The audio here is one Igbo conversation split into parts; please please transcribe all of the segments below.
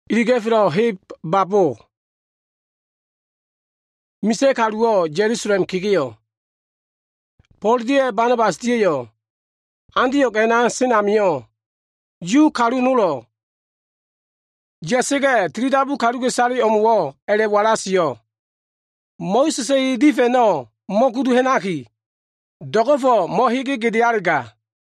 Irigefilo hip babo. Mise karuo Jerusalem kigiyo. Paul die Barnabas die yo. Antioch ena sinamiyo. Ju karu nulo. Jesege tridabu karu ke sari omwo ele walasiyo. Moise se dife no mokudu henaki. Dogofo mohigi gidiarga.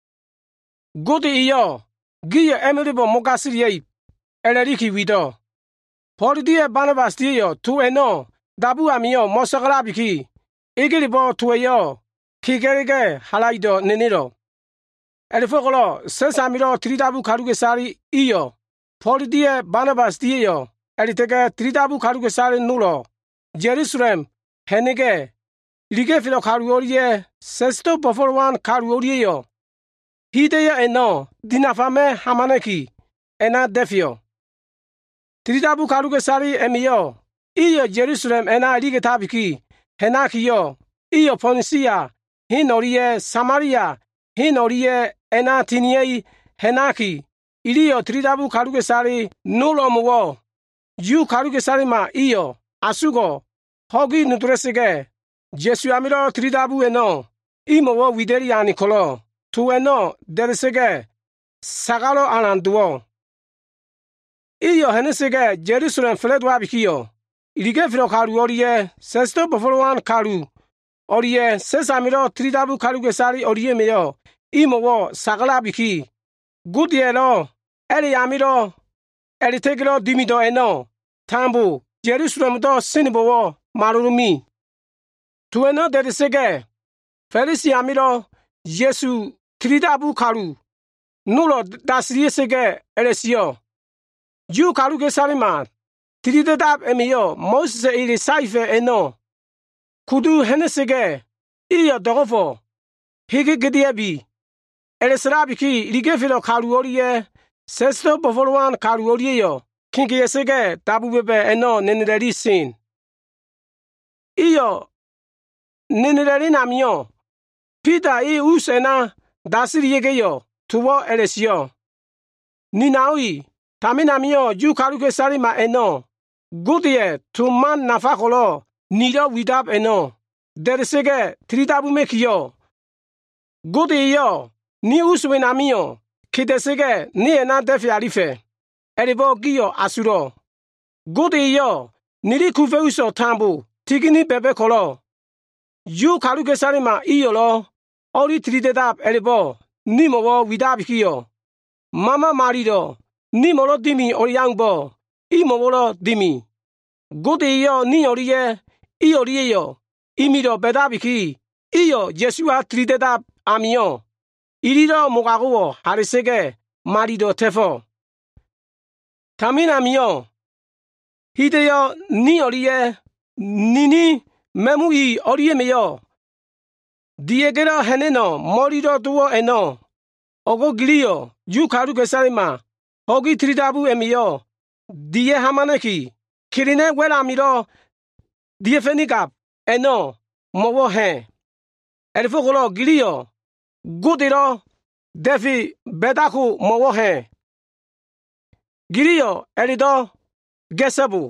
Gudi iyo. Giye emelibo mogasiri eleriki wido. Paul die Barnabas die yo tu eno. Dabu amiyo mosakara biki. Igilibo tuweyo. Kigerige halaido neniro. Elifokolo sesamiro tridabu karuge sari iyo. Paul die Barnabas die yo. Elitege tridabu karuge sari nulo. Jerusalem henige. Ligefilo karuorie. Sesto boforowan karuorie yo. Hideya eno. Dinafame hamaneki. Ena defio. Tridabu karuge sari emiyo. Iyo Jerusalem ena lige tabiki, henakiyo, iyo Ponisia, hinorie Samaria, hinorie ena tiniei henaki, iliyo tridabu karuge sari nulo muwo, yu karuge sari ma iyo, asugo, hogi nutresege, Jesu amiro tridabu eno, imowo wideri anikolo, tu eno deresege, sagalo ananduo. Iyo henesege Jerusalem fledwa bikiyo. Irigefilo karu orie, sesto boforowan karu, orie, sesamiro tridabu karu gesari orie meyo, imowo sagala biki, gudielo, yamiro, tegelo dimido eno, tambu, Jerusalem do sinibowo, marurumi. Tueno dedesege, felisi amiro, Jesu tridabu karu, nulo dasriesege elesio, ju karu gesari ma, Tridadab emiyo Moses ili saife eno. Kudu henesege iya dogofo. Hige gediebi. Elesrabiki ligefilo karuorie. Sesto boforowan karuorie yo. Kinki yesege tabu bebe eno nenederi sin. Iyo nenederi namiyo. Pita i usena dasiri yege yo. Tuwo elesio. Ninawi. Taminamiyo ju karuke sarima eno. Gudie tu man nafakolo nilo widab eno. Deresege tridabu mekiyo. Gudi yo ni uswenamiyo. Kidesege ni ena defi arife. Eribo giyo asuro. Gudi yo nili kufe uso tambu. Tigini bebe kolo. Yu karuke sarima iyolo. Ori tridedab eribo. Nimowo widab kiyo. Mama marido. Nimolo dimi oriyangbo. Imowolo dimi. Gudi yo ni oriye. I oriye yo. Imiro bedabiki. Iyo Jesua tridedab amiyo. Iriro mugaguwo harisege. Marido tefo. Tamin amiyo. Hideyo ni oriye. Nini memui oriye meyo. Diegero heneno morido duo eno. Ogo giliyo. Yu karuke sarima. Hogi tridabu emiyo. Die hamaneki. Kirine wela miro. Die fenigap. Eno. Mowo he. Elifokolo giliyo. Gudiro. Defi bedaku mowo he. Giliyo. Elido. Gesebu.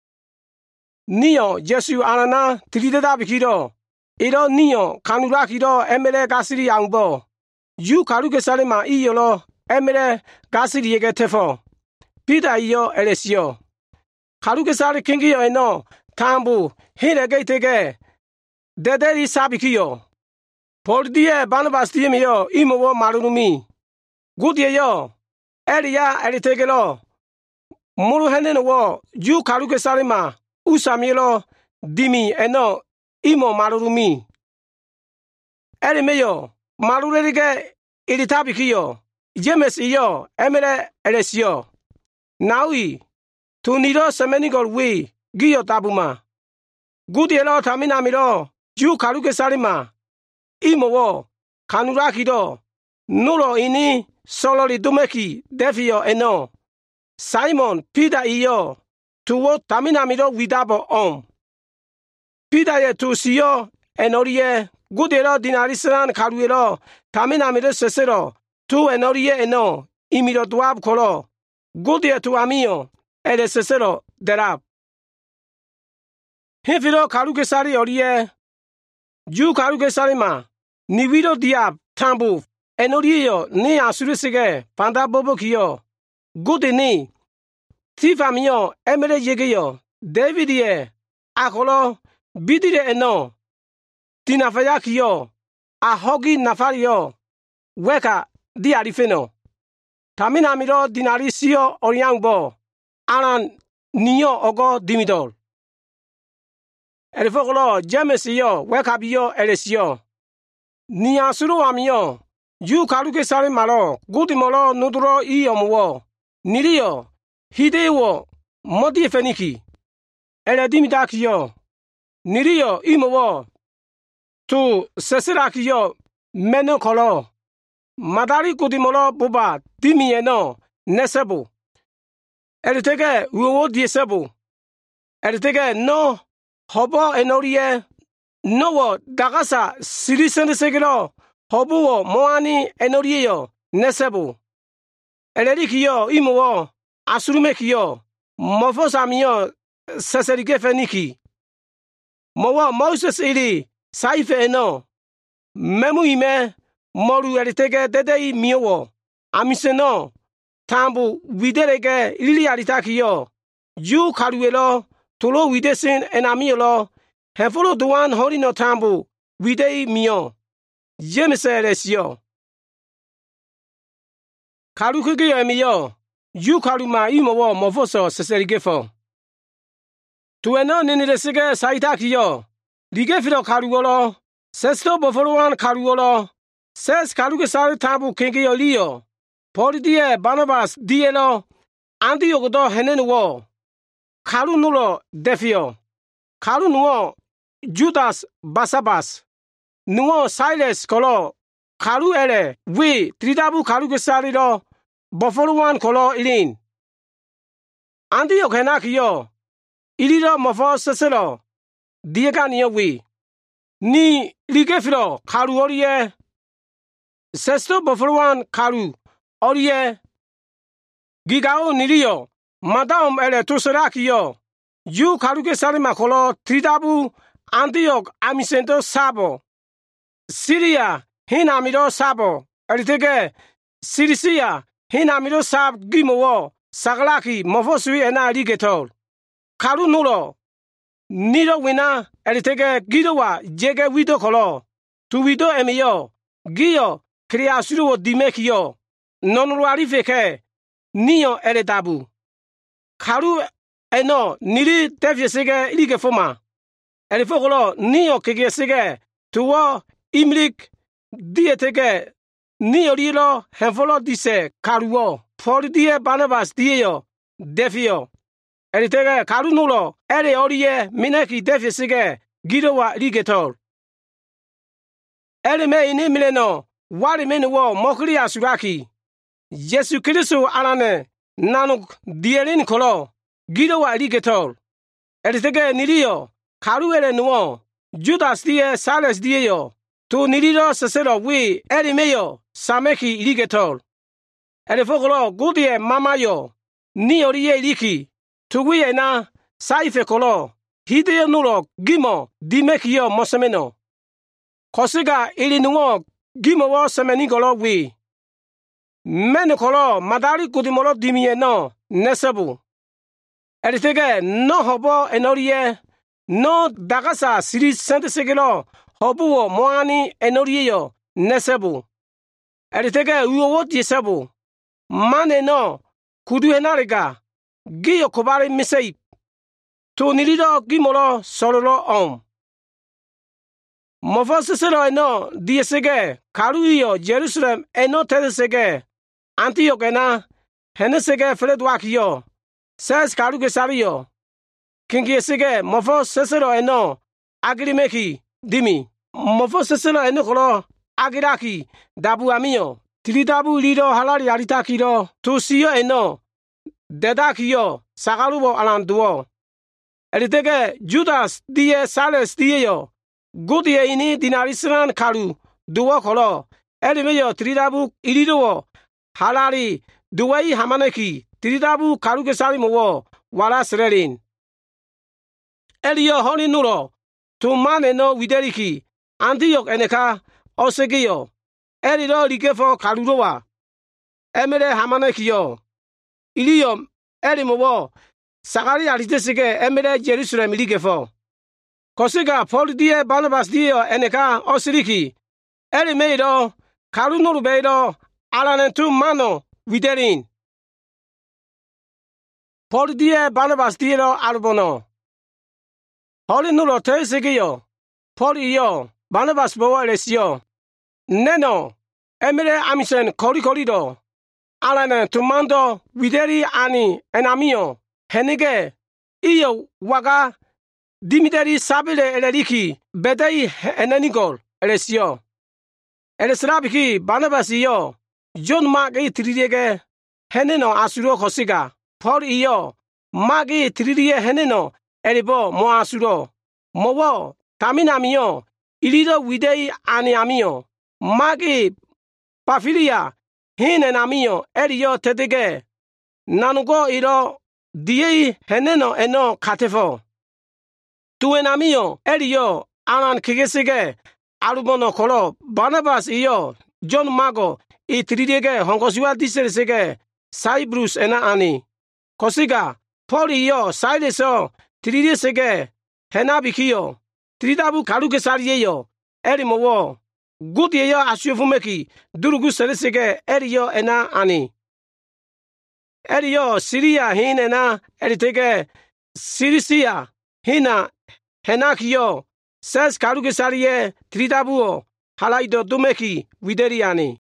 Niyo Jesu anana tridedabikiro. Iro niyo kanurakiro emele gasiri angbo. Yu karuke salima iyolo. Emere gasiri yege tefo. Pita iyo elesio. Karuke sari kingiyo eno. Tambu. Hinege tege. Dederi sabikiyo. Paul die Barnabas die miyo. Imowo marunumi. Gudye yo. Eliya elitegelo. Muru heneno wo. Ju karuke sari ma. Usamilo. Dimi eno. Imo marunumi. Elimeyo. Marurerige ilitabikiyo. James iyo emere elesio. Naui tuniro semenigol wi giyo tabuma. Gudielo taminamiro ju karuke sarima. Imowo kanurakido. Nulo ini solori dumeki defio eno. Simon Peter iyo tuwo taminamiro widabo om. Peter ye tu siyo enorie. Gudielo dinarisran karuelo taminamiro sesero. Tu enorie eno, imiro duab kolo. Gudie tu amiyo. ele sesero derab hefiro karuke sari oriye ju karuke sari ma nivido diab tambu enoriyo ni asurisige panda bobo kiyo gode ni tifamiyo emere yegeyo David ye akolo bidire eno tinafaya kiyo ahogi nafariyo weka di arifeno tamina miro dinarisio oriangbo aran niyo ogo dimidol elfokolo jemesiyo weka biyo elesiyo niya suru amiyo ju karuke sare malo gudimolo nudro iyomwo niriyo hidewo modi feniki ele dimidakiyo niriyo imowo tu sesirakiyo menokolo madari gudimolo buba dimieno nesebu elitege uwo diesebu elitege no hobo enorie nowo dagasa sirisendesegelo hobuwo moani enoriyo nesebu elerikiyo imowo asurumekiyo mofosamiyo seserike feniki mowo Moses iri saife eno memu ime moru elitege dedei miyowo amiseno tambu widerege lili aritakiyo ju karuelo tolo widesin enamiolo hefolo duan horino tambu widei miyo jemeselesio karukigeyo emiyo ju karuma imowo mofoso seserigefo tueno niniresige saitakiyo ligefiro karuolo sesto boforowan karuolo ses karuke sari tambu kengeyo liyo Polidie Barnabas dielo Antiogodo henenuwo karu nulo defio karu nuwo Judas Basabas nuwo Silas kolo karu ele wi tridabu karuke sari lo boforowan kolo ilin Antiok henakiyo iliro mofo seselo dieganiyo wi ni ligefiro karu orie sesto boforowan karu Orie gigao niriyo madam ele tuserakiyo ju karuke sarima kolo tridabu Antioch amisento sabo Syria hinamiro sabo elitege Sirisia hinamiro sab gimowo saglaki mofosui ena ligetol karu nulo niro wina elitege gidowa jege wido kolo tu wido emiyo giyo kriasuro dimekiyo nonruari feke niyo eletabu karu eno niri tefyesege ilige foma elifokolo niyo kegesege tuwo imlik dietege niyo rilo henfolo dise karuwo Polidie Barnabas diyo defio elitege karu nulo ele orie mineki defyesege gidowa ligetol elime ini mileno wari menuwo mokri asuraki Yesu Kristo alane nanuk dierin kolo gidowa ligetol elitege niriyo karuele nuwo Judas die Silas dieyo tu niriro sesero wi elimeyo sameki ligetol elifokolo gudie mamayo ni oriye liki tu wi na saife kolo hideyo nulo gimo dimekiyo mosemeno kosiga ili nuwo gimo wo semeni kolo wi Mene kolo madari kudimolo dimieno nesebu elitege no hobo enorie no dagasa siri sentesegelo hobuwo moani enoriyo nesebu elitege uwo diesebu mane no kudu enariga giyo kobari misei tu nirido gimolo sololo mofoseselo eno diesege karuiyo Jerusalem eno tedesege Antioch ena henesege fredwakiyo ses karuke sariyo kingiesege mofo seselo eno agirimeki dimi mofo seselo eno kolo agiraki dabu amiyo tridabu lido halari aritakiro tusiyo eno dedakiyo sagalubo alanduo elitege Judas die Silas dieyo gudie ini dinarisran karu duwo kolo elimeyo tridabu irido halari duwei hamaneki tridabu karuke salimowo wala srerin. Elio honi nuro, tu mane no wideriki, Antioch eneka, osegeyo, Elio likefo kalurowa, emere hamanekio, Ilio, Elimowo, Sakari alitesike emere Jerusalem likefo. Kosiga Paul die Barnabas dio eneka osiriki, Elimeido, Kalunuru beido, Alanentu mano, widerin. Paul die Barnabas dio albono. Holi nulo tesegeyo, Paul iyo, Barnabas bowa lesio. Neno, emere amisen korido, Alanentu mando, wideri ani enamio, henige, iyo waga, Dimiteri sabile eleriki, bedei enenigol, lesio. Elesrabiki Barnabas iyo, John magi tridege, heneno asuro kosiga, Paul iyo, magi tridie heneno, eribo mo asuro, mowo, taminamio, ilido widei aniamio, magi pafilia, hinenamio, eriyo tedege, nanugo iro, diei heneno eno katefo. Tuenamio, eriyo, anan kigesige, alubono kolo, Barnabas iyo, John mago, tridege hongosua disersege, Cyprus ena ani. Kosiga, Paul iyo, Sileso, tridesege, henabikio, tridabu kalukesariyo, erimowo, gudyeyo asyofumeki, durugu seresege, eriyo ena ani. Eriyo, Syria hin ena, eritege, Sirisia, hina, henakio, ses kalukesariye, tridabuo, halaido dumeki, wideriani.